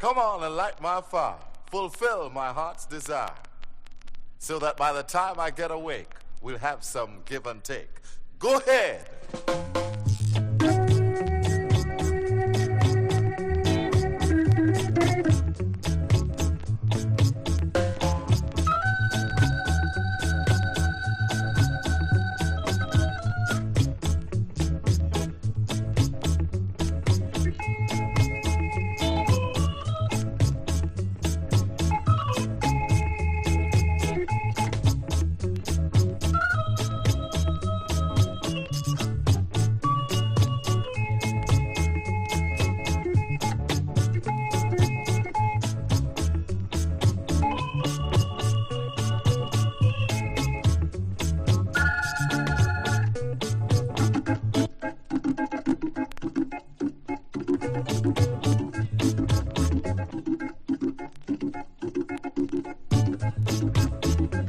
Come on and light my fire. Fulfill my heart's desire. So that by the time I get awake, we'll have some give and take. Go ahead.